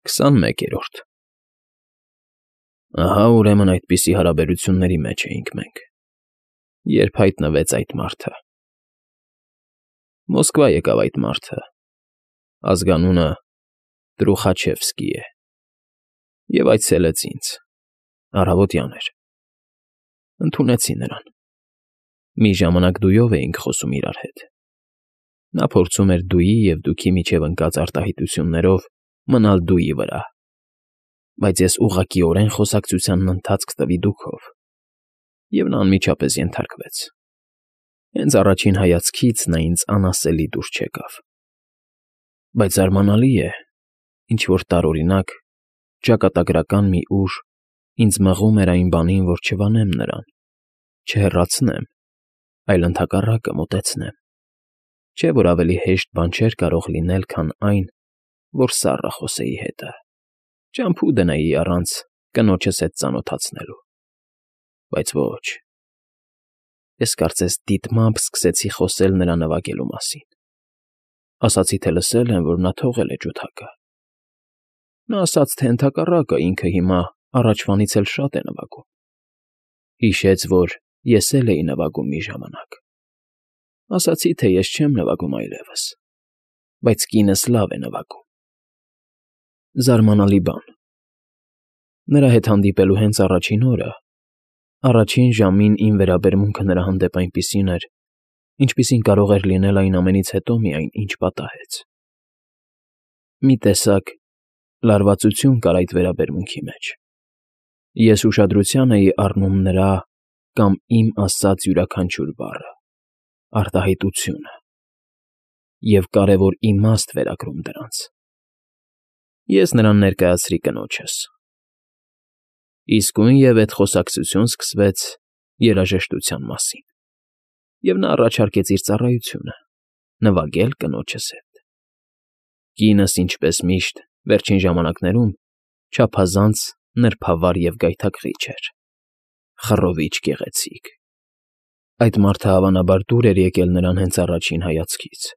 21-րդ Ահա ուրեմն այդպիսի հարաբերությունների մեջ էինք մենք, երբ հայտնվեց այդ մարդը։ Մոսկվա եկավ այդ մարդը, ազգանունը Տրուխաչևսկի է, և այցելեց ինձ, առավոտյան էր, ընդունեցի նրան, մի ժամանակ դույով էինք խոսում իրար հետ, նա փորձում էր դուի և դուքի միջև ընկած արտահայտություններով մնալ դուի վրա, բայց ես ուղղակիորեն խոսակցությանն ընթացք տվի դուքով, և նա անմիջապես ենթարկվեց, հենց առաջին հայացքից նա ինձ անասելի դուր չեկավ, բայց զարմանալի է, ինչ-որ տարօրինակ, ճակատագրական մի ուժ ինձ մղում էր այն բանին, որ չվանեմ նրան, չհեռացնեմ, այլ ընդհակառակը մոտեցնեմ, չէ՞ որ ավելի հեշտ բան չէր կարող լինել, քան այն, որ սառը խոսեի հետը, ճամփու դնեի առանց կնոջս հետ ծանոթացնելու, բայց ոչ, ես կարծես դիտմամբ սկսեցի խոսել նրա նվագելու մասին, ասացի, թե լսել եմ, որ նա թողել է ջութակը, նա ասաց, թե ընդհակառակը ինքը հիմա առաջվանից էլ շատ է նվագում, հիշեց, որ ես էլ էի նվագում մի ժամանակ, ասացի, թե ես չեմ նվագում այլևս, բայց կինս լավ է նվագում, զարմանալի բան, նրա հետ հանդիպելու հենց առաջին օրը, առաջին ժամին իմ վերաբերմունքը նրա հանդեպ այնպիսին էր, ինչպիսին կարող էր լինել այն ամենից հետո միայն, ինչ պատահեց, մի տեսակ լարվածություն կար այդ վերաբերմունքի մեջ, ես ուշադրության էի առնում նրա կամ իմ ասած յուրաքանչյուր բառը, արտահայտությունը և կարևոր իմաստ վերագրում դրանց, ես նրան ներկայացրի կնոջս, իսկույնև էդ խոսակցություն սկսվեց երաժշտության մասին, և նա առաջարկեց իր ծառայությունը, նվագել կնոջս հետ, կինս, ինչպես միշտ, վերջին ժամանակներում չափազանց նրբավար և գայթակղիչ էր, խռովիչ գեղեցիկ, այդ մարդը հավանաբար դուր էր եկել նրան հենց առաջին հայացքից,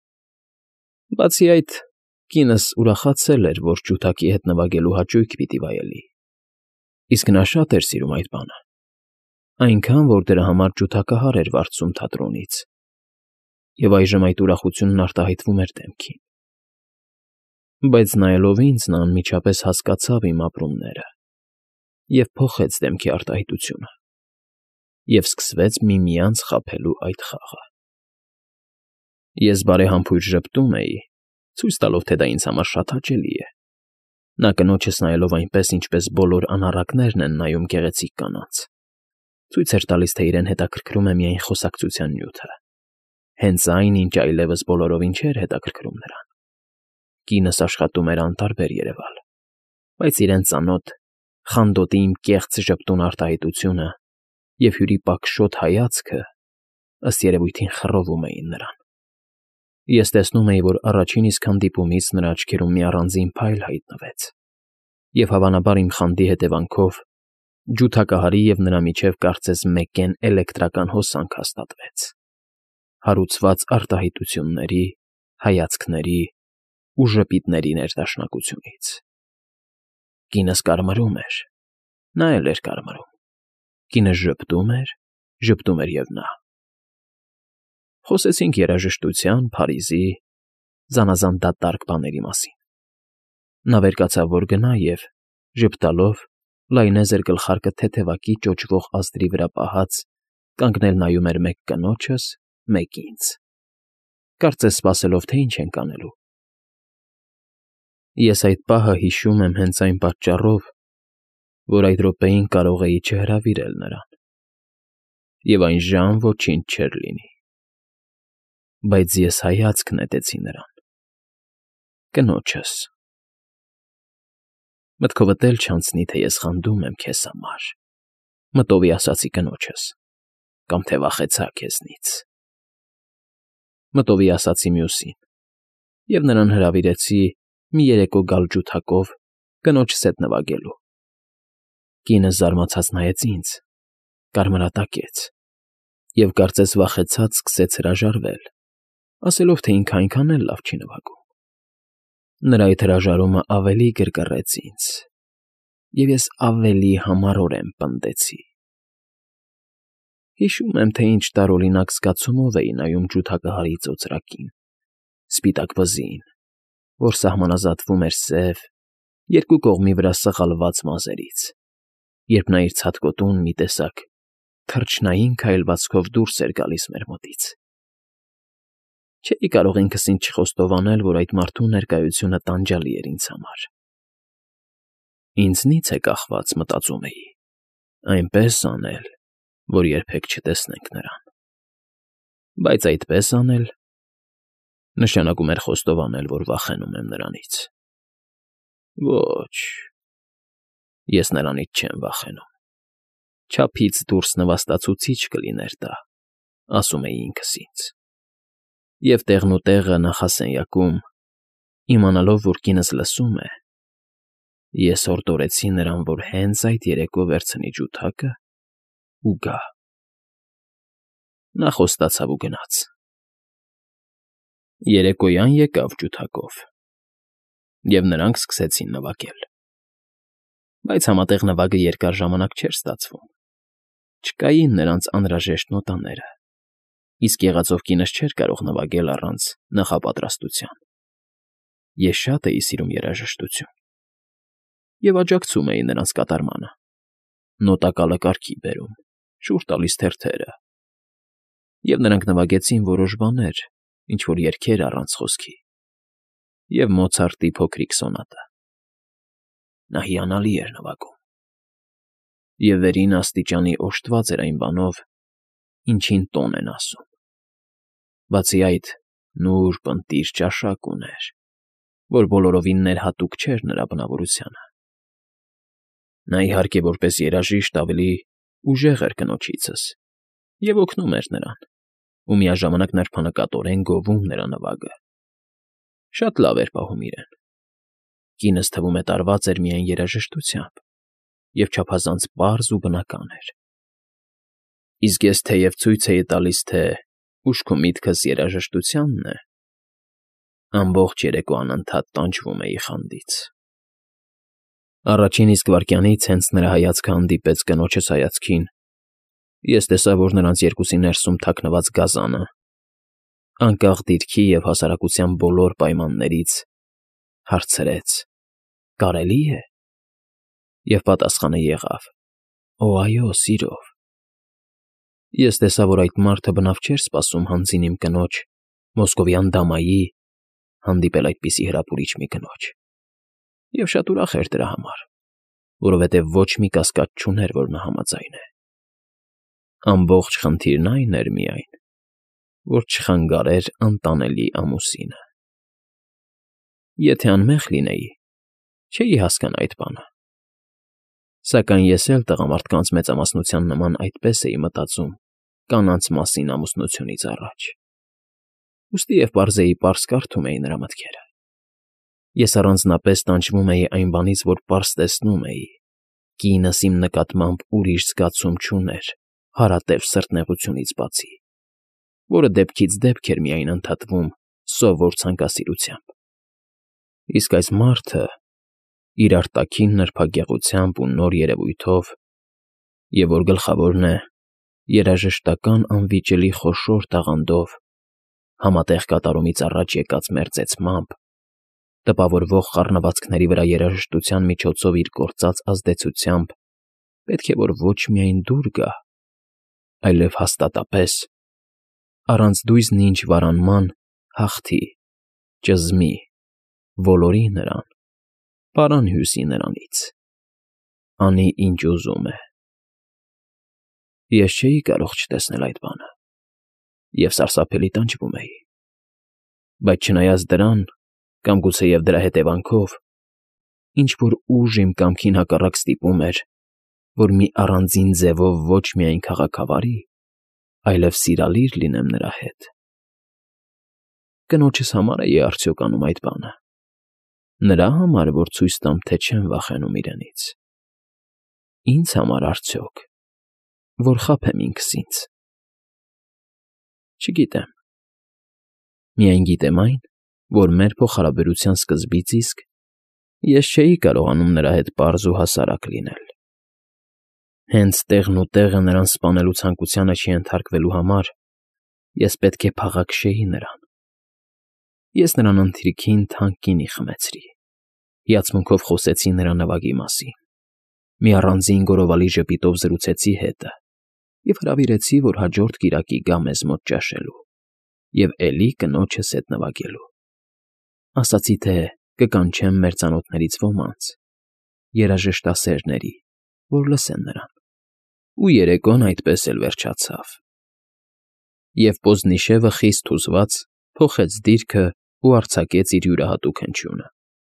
բացի այդ, կինս ուրախացել էր, որ ջութակի հետ նվագելու հաճույք պիտի վայելի, իսկ նա շատ էր սիրում այդ բանը, այնքան, որ դրա համար ջութակահար էր վարձում թատրոնից, և այժմ այդ ուրախությունն արտահայտվում էր դեմքին, բայց նայելով ինձ, նա անմիջապես հասկացավ իմ ապրումները և փոխեց դեմքի արտահայտությունը, և սկսվեց միմյանց խաբելու այդ խաղը, ես բարեհամբույր ժպտում էի, ցույց տալով, թե դա ինձ համար շատ հաճելի է, նա կնոջս նայելով այնպես, ինչպես բոլոր անառակներն են նայում գեղեցիկ կանանց, ցույց էր տալիս, թե իրեն հետաքրքրում է միայն խոսակցության նյութը, հենց այն, ինչ այլևս բոլորովին չէր հետաքրքրում նրան, կինս աշխատում էր անտարբեր երևալ, բայց իրեն ծանոթ խանդոտի իմ կեղծ ժպտուն արտահայտությունը և հյուրիպակշոտ հայացքը, ըստ երևույթին խռովում էին նրան, ես տեսնում էի, որ առաջին իսկ հանդիպումից նրա աչքերում մի առանձին փայլ հայտնվեց, և հավանաբար իմ խանդի հետևանքով ջութակահարի և նրա միջև կարծես մեկեն էլեկտրական հոսանք հաստատվեց, հարուցված արտահայտությունների, հայացքների ու ժպիտների ներդաշնակությունից, կինս կարմրում էր, նա էլ էր կարմրում, կինս ժպտում էր և նա, խոսեցինք երաժշտության, Փարիզի, զանազան դատարկ բաների մասին, նա վեր կացավ, որ գնա և, ժպտալով, լայնեզր գլխարկը թեթևակի ճոճվող ազդրի վրա պահած, կանգնել նայում էր մեկ կնոջս, մեկ ինձ, կարծես սպասելով, թե ինչ ենք անելու, ես այդ պահը հիշում եմ հենց այն պատճառով, որ այդ րոպեին կարող էի չհրավիրել նրան, և այն ժամ ոչինչ չէր լինի, բայց ես հայացք նետեցի նրան, կնոջս, մտքովդ էլ չանցնի, թե ես խանդում եմ քեզ համար, մտովի ասացի կնոջս, կամ թե վախեցա քեզնից, մտովի ասացի մյուսին, և նրան հրավիրեցի մի երեկո գալ ջութակով կնոջս հետ նվագելու, կինս զարմացած նայեց ինձ, կարմրատակեց և կարծես վախեցած սկսեց հրաժարվել, ասելով, թե ինքը այնքան էլ լավ չի նվագում, Նրա այդ հրաժարումը ավելի գրգռեց ինձ, և ես ավելի համառորեն պնդեցի. Հիշում եմ, թե ինչ տարօրինակ զգացումով էի նայում ջութակահարի ծոծրակին, սպիտակ վզին, որ սահմանազատվում էր սև, երկու կողմի վրա սղալված մազերից, երբ նա իր ցատկոտուն մի տեսակ թռչնային քայլվածքով դուրս էր գալիս մեր մոտից։ Չէի կարող ինքս ինձ չխոստովանել, որ այդ մարդու ներկայությունը տանջալի էր ինձ համար։ Ինձնից է կախված, մտածում էի, այնպես անել, որ երբեք չտեսնենք նրան։ Բայց այդպես անել նշանակում էր խոստովանել, որ վախենում եմ նրանից։ Ոչ, ես նրանից չեմ վախենում։ Չափից դուրս նվաստացուցիչ կլիներ դա, ասում էի ինքս ինձ։ Եվ տեղնուտեղը նախասենյակում, իմանալով, որ կինս լսում է, ես հորդորեցի նրան, որ հենց այդ երեկո վերցնի ջութակը ու գա։ Նա խոստացավ ու գնաց։ Երեկոյան եկավ ջութակով, և նրանք սկսեցին նվագել։ Բայց համատեղ նվագը երկար ժամանակ չէր ստացվում։ Չկային նրանց անհրաժեշտ նոտաները, իսկ եղածով կինս չէր կարող նվագել առանց նախապատրաստության։ Ես շատ էի սիրում երաժշտություն և աջակցում էի նրանց կատարմանը, նոտակալը կարգի բերում, շուռ տալիս թերթերը, և նրանք նվագեցին որոշ բաներ, ինչ֊որ երգեր առանց խոսքի, և Մոցարտի փոքրիկ սոնատը։ Նա հիանալի էր նվագում, և վերին աստիճանի օժտված էր այն բանով, ինչին տոն են ասում։ Բացի այդ, նուրբ, ընտիր ճաշակ ուներ, որ բոլորովին ներհատուկ չէր նրա բնավորությանը։ Նա, իհարկե, որպես երաժիշտ ավելի ուժեղ էր կնոջիցս և օգնում էր նրան, ու միաժամանակ նրբանկատորեն գովում նրա նվագը։ Շատ լավ էր պահում իրեն։ Կինս, թվում է, տարված էր միայն երաժշտությամբ և չափազանց պարզ ու բնական էր։ Իսկ ես թեև ցույց էի տալիս, թե ուշք ու միտքս երաժշտությանն է, ամբողջ երեկո անընդհատ տանջվում էի խանդից։ Առաջին իսկ վայրկյանից, հենց նրա հայացքը հանդիպեց կնոջս հայացքին, ես տեսա, որ նրանց երկուսի ներսում թաքնված գազանը, անկախ դիրքի և հասարակության բոլոր պայմաններից, հարցրեց. «Կարելի է»։ Եվ պատասխանը եղավ. «Օ, այո, սիրով»։ Ես տեսա, որ այդ մարդը բնավ չէր սպասում հանձին իմ կնոջ, մոսկովյան դամայի, հանդիպել այդպիսի հրապուրիչ մի կնոջ, և շատ ուրախ էր դրա համար, որովհետև ոչ մի կասկած չուներ, որ նա համաձայն է։ Ամբողջ խնդիրն այն էր միայն, որ չխանգարեր անտանելի ամուսինը։ Եթե անմեղ լինեի, չէի հասկանա այդ բանը։ Սակայն ես էլ տղամարդկանց մեծամասնության նման այդպես էի մտածում կանանց մասին ամուսնությունից առաջ։ Ուստի և պարզեի պարզ կարդում էի նրա մտքերը։ Ես առանձնապես տանջվում էի այն բանից, որ պարզ տեսնում էի. կինս իմ նկատմամբ ուրիշ զգացում չուներ հարատև սրտնեղությունից բացի, որը դեպքից դեպք էր միայն ընդհատվում սովոր ցանկասիրությամբ։ Իսկ այս մարդը իր արտաքին նրբագեղությամբ ու նոր երևույթով, և որ գլխավորն է, երաժշտական անվիճելի խոշոր տաղանդով, համատեղ կատարումից առաջ եկած մերձեցմամբ, տպավորվող խառնվածքների վրա երաժշտության միջոցով իր գործած ազդեցությամբ, պետք է որ ոչ միայն դուր գա, այլև հաստատապես, առանց դույզն ինչ վարանման, հաղթի, ճզմի, ոլորի նրան, պարան հյուսի նրանից, անի ինչ ուզում է։ Ես չէի կարող չտեսնել այդ բանը, և սարսափելի տանջվում էի։ Բայց չնայած դրան, կամ գուցեև դրա հետևանքով, ինչ֊որ ուժ իմ կամքին հակառակ ստիպում էր, որ մի առանձին ձևով ոչ միայն քաղաքավարի, այլև սիրալիր լինեմ նրա հետ։ Կնոջս համար էի արդյոք անում այդ բանը։ Նրա համար, որ ցույց տամ, թե չեմ վախենում իրենից։ Ինձ համար արդյոք, որ խաբեմ ինքս ինձ։ Չգիտեմ։ Միայն գիտեմ այն, որ մեր փոխհարաբերության սկզբից իսկ ես չէի կարողանում նրա հետ պարզ ու հասարակ լինել։ Հենց տեղն ու տեղը նրան սպանելու ցանկությանը չենթարկվելու համար ես պետք է փաղաքշեի նրան։ Ես նրան ընթրիքին թանկ գինի խմեցրի, հիացմունքով խոսեցի նրա նվագի մասին, մի առանձին գորովալի ժպիտով զրուցեցի հետը և հրավիրեցի, որ հաջորդ կիրակի գա մեզ մոտ ճաշելու և էլի կնոջս հետ նվագելու։ Ասացի, թե կկանչեմ մեր ծանոթներից ոմանց, երաժշտասերների, որ լսեն նրան, ու երեկոն այդպես էլ վերջացավ։ Եվ Պոզնիշևը խիստ հուզված փոխեց դիրքը ու արձակեց իր յուրահատուկ հնչյունը։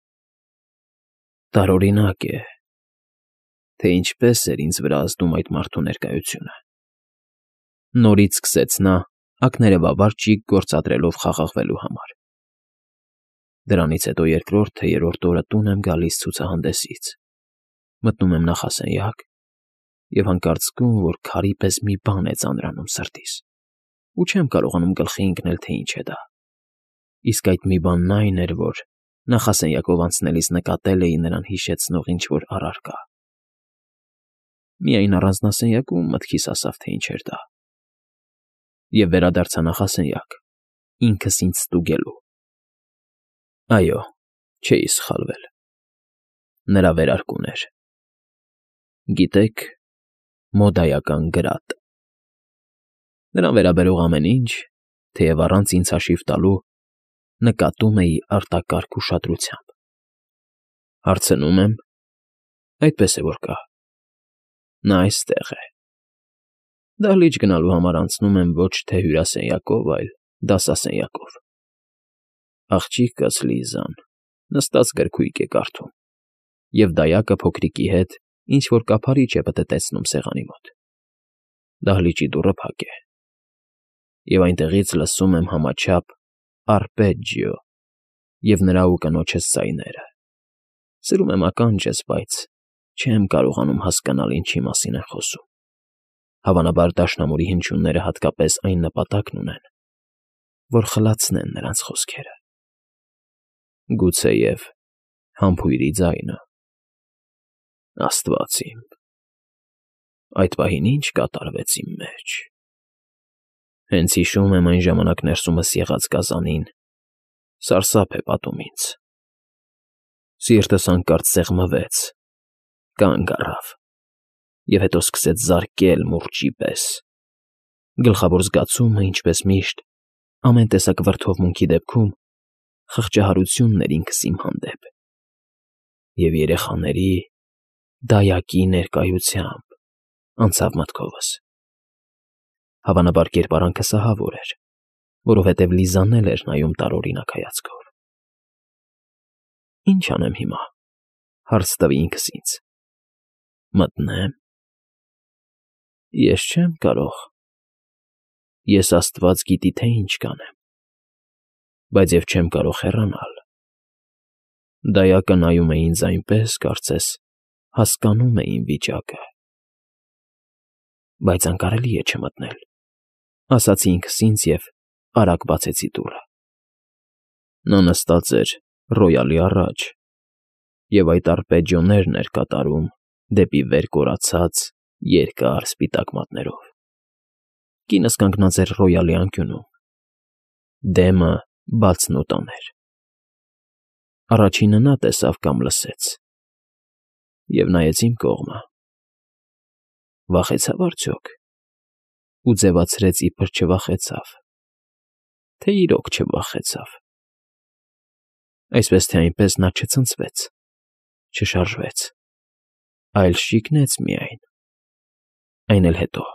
Տարօրինակ է, թե ինչպես էր ինձ վրա ազդում այդ մարդու ներկայությունը։ Նորից սկսեց նա, ակներևաբար ճիգ գործադրելով խաղաղվելու համար։ Դրանից հետո երկրորդ թե երրորդ օրը տուն եմ գալիս ցուցահանդեսից, մտնում եմ նախասենյակ և հանկարծ զգում, որ քարի պես մի բան է ծանրանում սրտիս, ու չեմ կարողանում գլխի ընկնել, թե ինչ է դա։ Իսկ այդ մի բանն այն էր, որ նախասենյակով անցնելիս նկատել էի նրան հիշեցնող ինչ-որ առարկա։ Միայն առանձնասենյակում մտքիս հասավ, թե ինչ էր դա։ Եվ վերադարձա նախասենյակ, ինքս ինձ ստուգելու։ Այո, չէի սխալվել։ Նրա վերարկուն էր։ Գիտեք, մոդայական գրատ։ Նրան վերաբերող ամեն ինչ, թեև առանց ինձ հաշիվ տալու, նկատում էի արտակարգ ուշադրությամբ։ Հարցնում եմ. այդպես է որ կա։ Նա այստեղ է։ Դահլիճ գնալու համար անցնում եմ ոչ թե հյուրասենյակով, այլ դասասենյակով։ Աղջիկս Լիզան նստած գրքույկ է կարդում, և դայակը փոքրիկի հետ ինչ-որ կափարիչ է պտտեցնում սեղանի մոտ։ Դահլիճի դուռը փակ է, և այնտեղից լսում եմ համաչափ արպեջիո և նրա ու կնոջս ձայները։ Սրում եմ ականջս, բայց չեմ կարողանում հասկանալ ինչի մասին են խոսում։ Հավանաբար դաշնամուրի հնչյունները հատկապես այն նպատակն ունեն, որ խլացնեն նրանց խոսքերը։ Գուցեև համբույրի ձայնը։ Աստված իմ, այդ պահին ինչ կատարվեց իմ մեջ։ Հենց հիշում եմ այն ժամանակ ներսումս եղած գազանին, սարսափ է պատում ինձ։ Սիրտս հանկարծ սեղմվեց, կանգ առավ և հետո սկսեց զարկել մուրճի պես։ Գլխավոր զգացումը, ինչպես միշտ, ամեն տեսակ վրդովմունքի դեպքում, խղճահարությունն էր ինքս իմ հանդեպ։ Եվ երեխաների, դայակի ներկայությամբ անցավ մտքովս։ Հավանաբար կերպարանքս ահավոր էր, որովհետև Լիզան էլ էր նայում տարօրինակ հայացքով։ Ինչ անեմ հիմա, հարց տվի ինքս ինձ։ Մտնե՞մ։ Ես չեմ կարող։ Ես աստված գիտի, թե ինչ կանեմ, բայց և չեմ կարող հեռանալ։ Դայակը նայում է ինձ այնպես, կարծես հասկանում է իմ վիճակը։ Բայց անկարելի է չմտնել, ասացի ինքս ինձ և արագ բացեցի դուռը։ Նա նստած էր ռոյալի առաջ և այդ արպեջիոներն էր կատարում դեպի վեր կորացած երկար սպիտակ մատներով։ Կինս կանգնած էր ռոյալի անկյունում, դեմը բացնոտան էր։ Առաջինը նա տեսավ կամ լսեց և նայեց իմ կողմը։ Վախեցավ արդյոք, ու ձևացրեց, իբր չվախեցավ, թե իրոք չվախեցավ։ Այսպես թե այնպես նա չցնցվեց, չշարժվեց, այլ շիկնեց միայն, այն էլ հետո։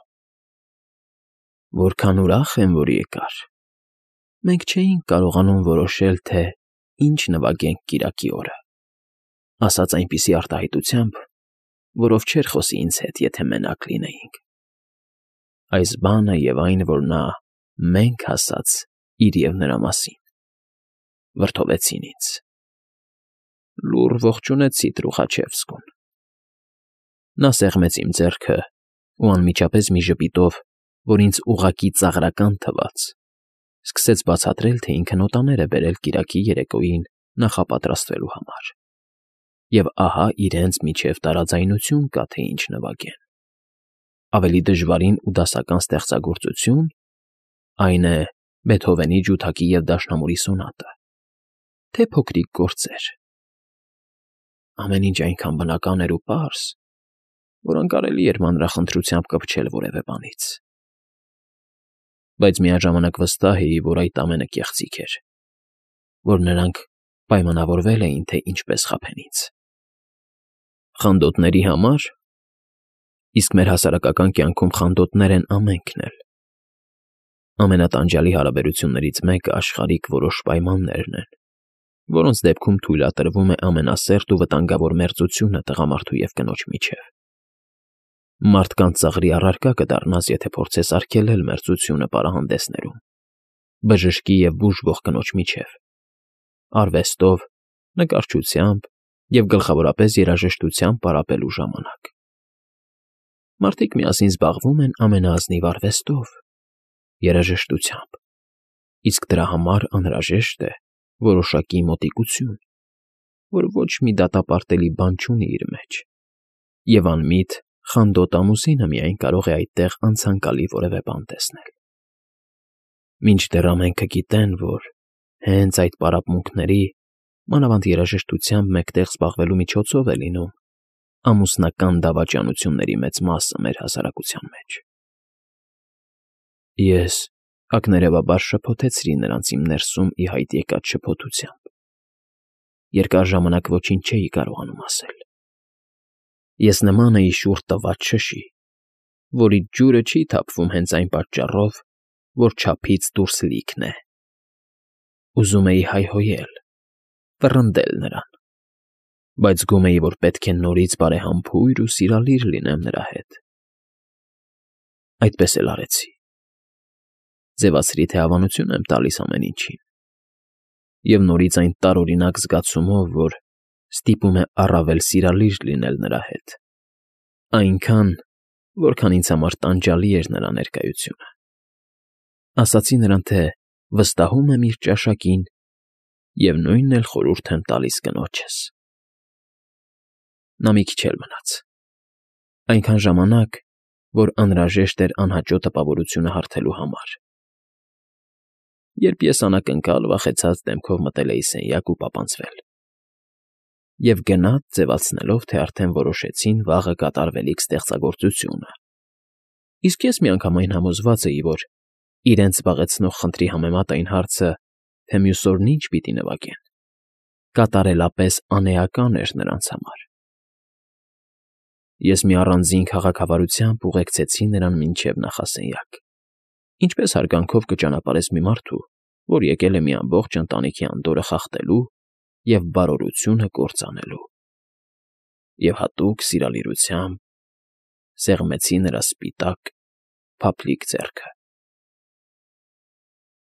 Որքան ուրախ եմ, որ եկար։ Մենք չէինք կարողանում որոշել, թե ինչ նվագենք կիրակի օրը, ասաց այնպիսի արտահայտությամբ, որով չէր խոսի ինձ հետ, եթե մենակ լինեինք։ Այս բանը և այն, որ նա մենք ասաց իր և նրա մասին, վրդովեցին ինձ։ Լուռ ողջունեցի Թրուխաչևսկուն։ Նա սեղմեց իմ ձեռքը ու անմիջապես մի ժպիտով, որ ինձ ուղղակի ծաղրական թվաց, սկսեց բացատրել, թե ինքը նոտաներ է բերել կիրակի երեկոյին նախապատրաստվելու համար։ Եվ ահա իրենց միջև տարաձայնություն կա, թե ինչ նվագեն։ Ավելի դժվարին ու դասական ստեղծագործություն, այն է Բեթհովենի ջութակի և դաշնամուրի սոնատը, թե փոքրիկ գործեր։ Ամեն ինչ այնքան բնական էր ու պարզ, որ անկարելի էր մանրախնդրությամբ կպչել որևէ բանից։ Բայց միաժամանակ վստահ էի, որ այդ ամենը կեղծիք էր, որ նրանք պայմանավորվել էին, թե ինչպես խաբեն ինձ։ Խանդոտների համար, իսկ մեր հասարակական կյանքում խանդոտներ են ամենքն էլ, ամենատանջալի հարաբերություններից մեկը աշխարհիկ որոշ պայմաններն են, որոնց դեպքում թույլատրվում է ամենասերտ ու վտանգավոր մերձությունը տղամարդու և կնոջ միջև։ Մարդկանց ծաղրի առարկա կդառնաս, եթե փորձես արգելել մերձությունը պարահանդեսներում, բժշկի և բուժվող կնոջ միջև, արվեստով, նկարչությամբ և գլխավորապես երաժշտությամբ պարապելու ժամանակ։ Մարդիկ միասին զբաղվում են ամենաազնիվ արվեստով, երաժշտությամբ, իսկ դրա համար անհրաժեշտ է որոշակի մոտիկություն, որ ոչ մի դատապարտելի բան չունի իր մեջ, և անմիտ խանդոտ ամուսինը միայն կարող է այդտեղ անցանկալի որևէ բան տեսնել։ Մինչդեռ ամենքը գիտեն, որ հենց այդ պարապմունքների, մանավանդ երաժշտությամբ մեկտեղ զբաղվելու միջոցով է լինում ամուսնական դավաճանությունների մեծ մասը մեր հասարակության մեջ։ Ես ակներևաբար շփոթեցրի նրանց իմ ներսում ի հայտ եկած շփոթությամբ։ Երկար ժամանակ ոչինչ չէի կարողանում ասել։ Ես նման էի շուռ տված շշի, որի ջուրը չի թափվում հենց այն պատճառով, որ չափից դուրս լիքն է։ Ուզում էի հայհոյել, վռնդել նրան, բայց զգում էի, որ պետք է նորից բարեհամբույր ու սիրալիր լինեմ նրա հետ։ Այդպես էլ արեցի։ Ձևացրի, թե հավանություն եմ տալիս ամեն ինչին, և նորից այն տարօրինակ զգացումով, որ ստիպում է առավել սիրալիր լինել նրա հետ, այնքան, որքան ինձ համար տանջալի էր նրա ներկայությունը։ Ասացի նրան, թե վստահում եմ իր ճաշակին և նույնն էլ խորհուրդ եմ տալիս կնոջս։ Նա մի քիչ էլ մնաց։ Այնքան ժամանակ, որ անհրաժեշտ էր անհաճո տպավորությունը հարթելու համար։ Երբ ես անակնկալ վախեցած դեմքով մտել էի սենյակ ու պապանձվել, և գնաց ձևացնելով, թե արդեն որոշեցին վաղը կատարվելիք ստեղծագործությունը, իսկ ես միանգամայն համոզված էի, որ իրենց զբաղեցնող խնդրի համեմատ այն հարցը, թե մյուս օրն ինչ պիտի նվագեն, կատարելապես անէական էր նրանց համար։ Ես մի առանձին քաղաքավարությամբ ուղեկցեցի նրան մինչև նախասենյակ, ինչպես հարգանքով կճանապարհես մի մարդու, որ եկել է մի ամբողջ ընտանիքի անդորրը խախտելու և բարօրությունը կործանելու, և հատուկ սիրալիրությամբ սեղմեցի նրա սպիտակ, փափլիկ ձեռքը։